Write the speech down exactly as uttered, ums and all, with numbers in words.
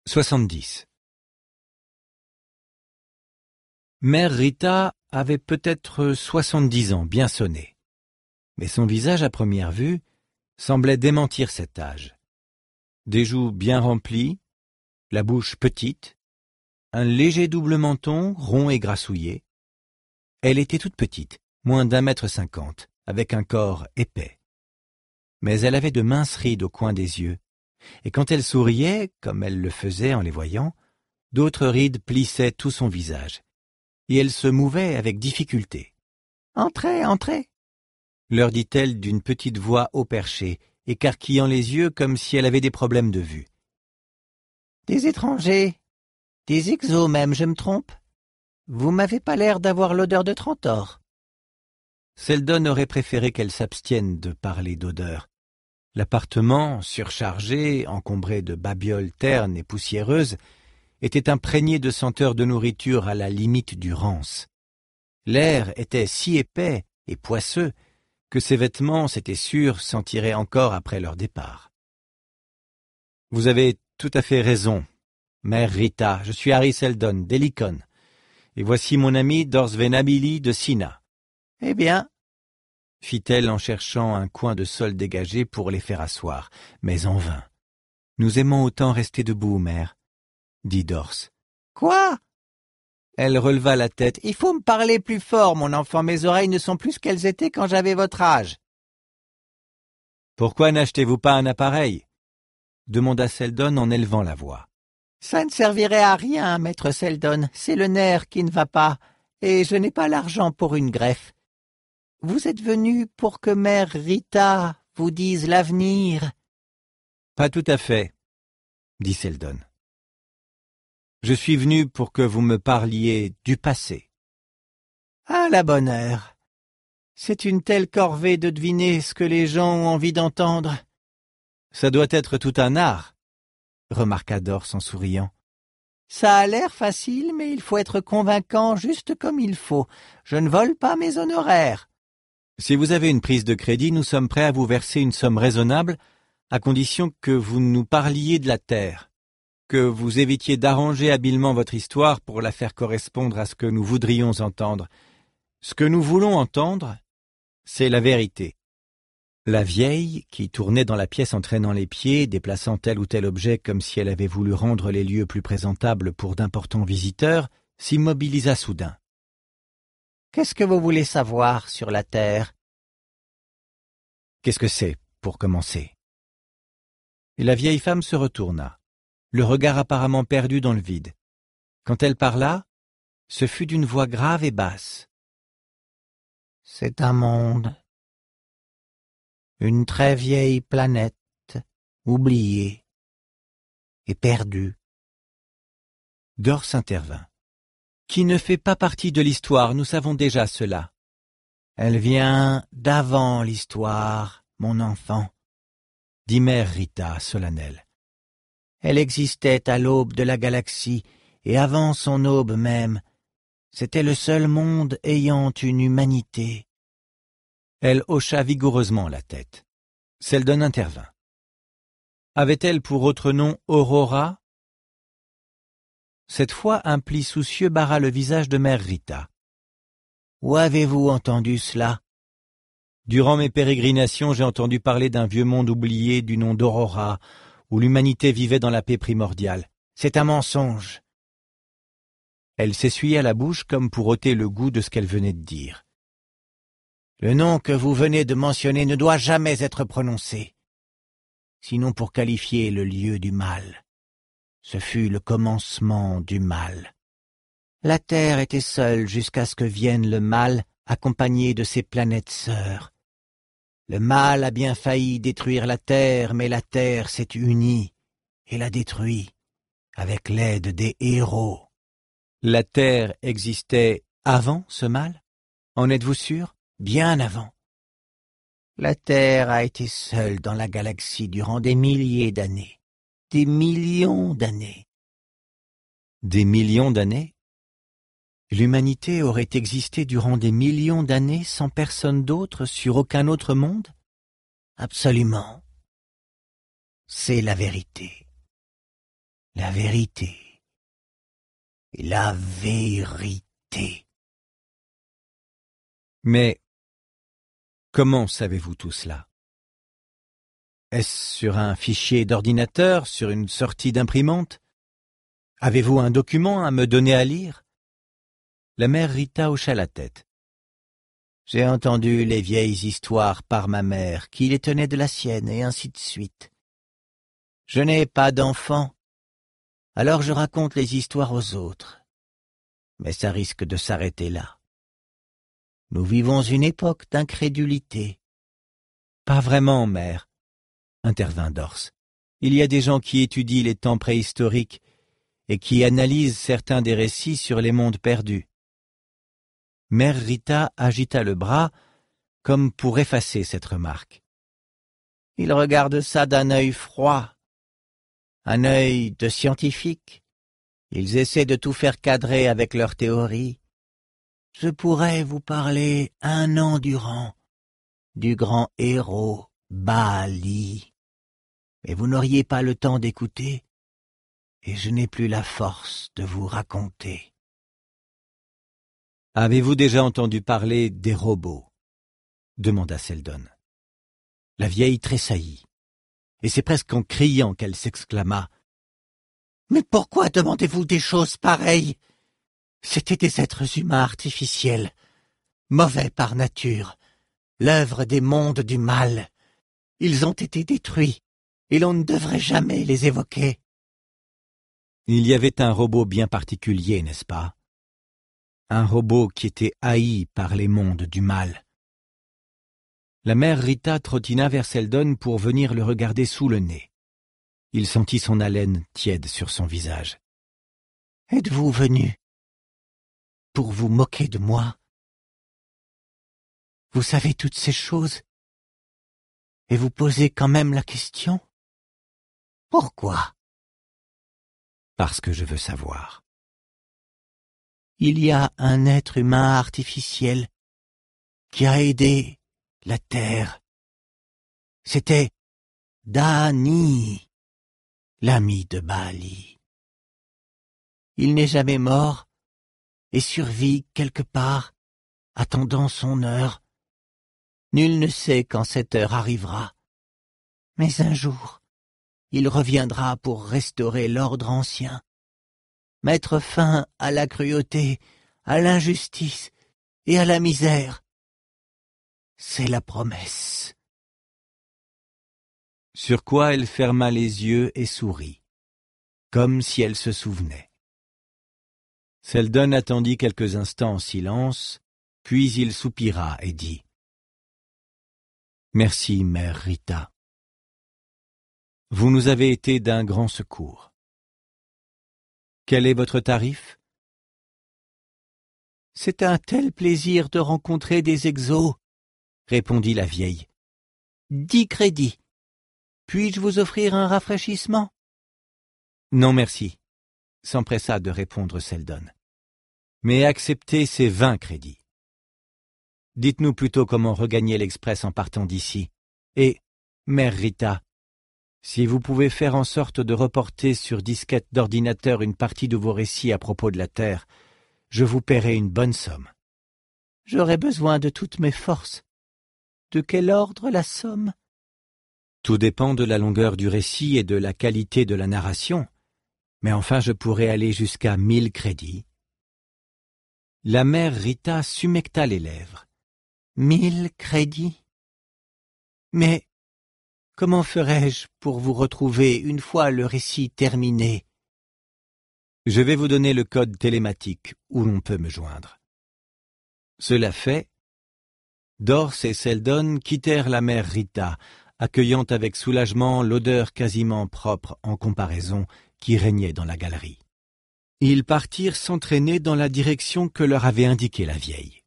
soixante-dix. Mère Rita avait peut-être soixante-dix ans, bien sonnés. Mais son visage à première vue semblait démentir cet âge. Des joues bien remplies, la bouche petite, un léger double menton rond et grassouillé. Elle était toute petite, moins d'un mètre cinquante, avec un corps épais. Mais elle avait de minces rides au coin des yeux, et quand elle souriait, comme elle le faisait en les voyant, d'autres rides plissaient tout son visage, et elle se mouvait avec difficulté. « Entrez, entrez !» leur dit-elle d'une petite voix haut perchée, écarquillant les yeux comme si elle avait des problèmes de vue. « Des étrangers, des exos même, je me trompe? Vous m'avez pas l'air d'avoir l'odeur de Trantor. » Seldon aurait préféré qu'elle s'abstienne de parler d'odeur. L'appartement, surchargé, encombré de babioles ternes et poussiéreuses, était imprégné de senteurs de nourriture à la limite du rance. L'air était si épais et poisseux que ses vêtements, c'était sûr, sentiraient encore après leur départ. « Vous avez tout à fait raison, Mère Rita, je suis Harry Seldon, d'Helicon, et voici mon ami Dorsvenabili de Sina. »« Eh bien, fit-elle en cherchant un coin de sol dégagé pour les faire asseoir, mais en vain. « Nous aimons autant rester debout, mère, » dit Dors. « Quoi ?» Elle releva la tête. « Il faut me parler plus fort, mon enfant, mes oreilles ne sont plus ce qu'elles étaient quand j'avais votre âge. »« Pourquoi n'achetez-vous pas un appareil ?» demanda Seldon en élevant la voix. « Ça ne servirait à rien, maître Seldon, c'est le nerf qui ne va pas, et je n'ai pas l'argent pour une greffe. Vous êtes venu pour que Mère Rita vous dise l'avenir. »« Pas tout à fait, » dit Seldon. « Je suis venu pour que vous me parliez du passé. »« À la bonne heure. C'est une telle corvée de deviner ce que les gens ont envie d'entendre. »« Ça doit être tout un art, » remarqua Dors en souriant. « Ça a l'air facile, mais il faut être convaincant juste comme il faut. Je ne vole pas mes honoraires. » « Si vous avez une prise de crédit, nous sommes prêts à vous verser une somme raisonnable, à condition que vous nous parliez de la terre, que vous évitiez d'arranger habilement votre histoire pour la faire correspondre à ce que nous voudrions entendre. Ce que nous voulons entendre, c'est la vérité. » La vieille, qui tournait dans la pièce en traînant les pieds, déplaçant tel ou tel objet comme si elle avait voulu rendre les lieux plus présentables pour d'importants visiteurs, s'immobilisa soudain. Qu'est-ce que vous voulez savoir sur la terre ? Qu'est-ce que c'est, pour commencer ? Et la vieille femme se retourna, le regard apparemment perdu dans le vide. Quand elle parla, ce fut d'une voix grave et basse. C'est un monde, une très vieille planète, oubliée et perdue. Dors intervint. Qui ne fait pas partie de l'histoire, nous savons déjà cela. Elle vient d'avant l'histoire, mon enfant, dit Mère Rita solennelle. Elle existait à l'aube de la galaxie, et avant son aube même, c'était le seul monde ayant une humanité. Elle hocha vigoureusement la tête. Seldon intervint. Avait-elle pour autre nom Aurora ? Cette fois, un pli soucieux barra le visage de Mère Rita. « Où avez-vous entendu cela ?»« Durant mes pérégrinations, j'ai entendu parler d'un vieux monde oublié du nom d'Aurora, où l'humanité vivait dans la paix primordiale. C'est un mensonge. » Elle s'essuya la bouche comme pour ôter le goût de ce qu'elle venait de dire. « Le nom que vous venez de mentionner ne doit jamais être prononcé, sinon pour qualifier le lieu du mal. Ce fut le commencement du mal. La Terre était seule jusqu'à ce que vienne le mal accompagné de ses planètes sœurs. Le mal a bien failli détruire la Terre, mais la Terre s'est unie et l'a détruit avec l'aide des héros. La Terre existait avant ce mal? En êtes-vous sûr? Bien avant. La Terre a été seule dans la galaxie durant des milliers d'années. Des millions d'années. Des millions d'années? L'humanité aurait existé durant des millions d'années sans personne d'autre sur aucun autre monde? Absolument. C'est la vérité. La vérité. La vérité. Mais comment savez-vous tout cela? Est-ce sur un fichier d'ordinateur, sur une sortie d'imprimante? Avez-vous un document à me donner à lire? La mère Rita hocha la tête. J'ai entendu les vieilles histoires par ma mère, qui les tenait de la sienne, et ainsi de suite. Je n'ai pas d'enfant, alors je raconte les histoires aux autres. Mais ça risque de s'arrêter là. Nous vivons une époque d'incrédulité. Pas vraiment, mère, intervint Dors. Il y a des gens qui étudient les temps préhistoriques et qui analysent certains des récits sur les mondes perdus. Mère Rita agita le bras comme pour effacer cette remarque. Ils regardent ça d'un œil froid, un œil de scientifique. Ils essaient de tout faire cadrer avec leurs théories. Je pourrais vous parler un an durant du grand héros Baali, mais vous n'auriez pas le temps d'écouter, et je n'ai plus la force de vous raconter. Avez-vous déjà entendu parler des robots? Demanda Seldon. La vieille tressaillit, et c'est presque en criant qu'elle s'exclama. Mais pourquoi demandez-vous des choses pareilles? C'étaient des êtres humains artificiels, mauvais par nature, l'œuvre des mondes du mal. Ils ont été détruits, et l'on ne devrait jamais les évoquer. Il y avait un robot bien particulier, n'est-ce pas? Un robot qui était haï par les mondes du mal. La mère Rita trottina vers Seldon pour venir le regarder sous le nez. Il sentit son haleine tiède sur son visage. « Êtes-vous venu pour vous moquer de moi? Vous savez toutes ces choses, et vous posez quand même la question? Pourquoi? » Parce que je veux savoir. Il y a un être humain artificiel qui a aidé la Terre. C'était Dani, l'ami de Baali. Il n'est jamais mort et survit quelque part, attendant son heure. Nul ne sait quand cette heure arrivera. Mais un jour, il reviendra pour restaurer l'ordre ancien, mettre fin à la cruauté, à l'injustice et à la misère. C'est la promesse. Sur quoi elle ferma les yeux et sourit, comme si elle se souvenait. Seldon attendit quelques instants en silence, puis il soupira et dit « Merci, mère Rita. Vous nous avez été d'un grand secours. Quel est votre tarif? » « C'est un tel plaisir de rencontrer des exos, » répondit la vieille. « Dix crédits. Puis-je vous offrir un rafraîchissement? » Non, merci, s'empressa de répondre Seldon. Mais acceptez ces vingt crédits. Dites-nous plutôt comment regagner l'Express en partant d'ici. Et, mère Rita, si vous pouvez faire en sorte de reporter sur disquette d'ordinateur une partie de vos récits à propos de la Terre, je vous paierai une bonne somme. J'aurai besoin de toutes mes forces. De quel ordre la somme? Tout dépend de la longueur du récit et de la qualité de la narration, mais enfin je pourrais aller jusqu'à mille crédits. La mère Rita s'humecta les lèvres. Mille crédits? Mais comment ferai-je pour vous retrouver une fois le récit terminé? Je vais vous donner le code télématique où l'on peut me joindre. Cela fait, Dors et Seldon quittèrent la mère Rita, accueillant avec soulagement l'odeur quasiment propre en comparaison qui régnait dans la galerie. Ils partirent s'entraîner dans la direction que leur avait indiquée la vieille.